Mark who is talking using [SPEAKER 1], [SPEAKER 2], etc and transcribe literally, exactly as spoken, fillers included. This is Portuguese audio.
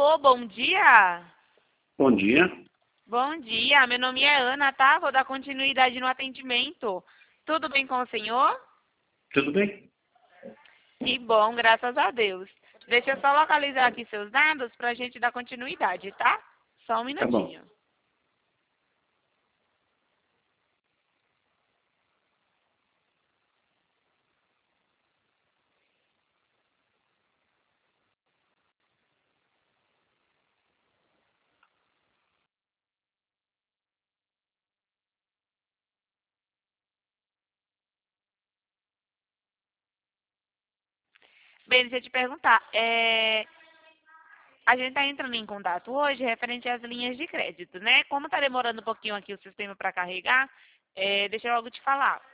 [SPEAKER 1] Alô, bom dia.
[SPEAKER 2] Bom dia.
[SPEAKER 1] Bom dia, meu nome é Ana, tá? Vou dar continuidade no atendimento. Tudo bem com o senhor?
[SPEAKER 2] Tudo bem?
[SPEAKER 1] Que bom, graças a Deus. Deixa eu só localizar aqui seus dados pra gente dar continuidade, tá? Só um
[SPEAKER 2] Tá bom.
[SPEAKER 1] minutinho. Bem, deixa eu te perguntar. É... A gente está entrando em contato hoje referente às linhas de crédito, né? Como está demorando um pouquinho aqui o sistema para carregar, é... deixa eu logo te falar.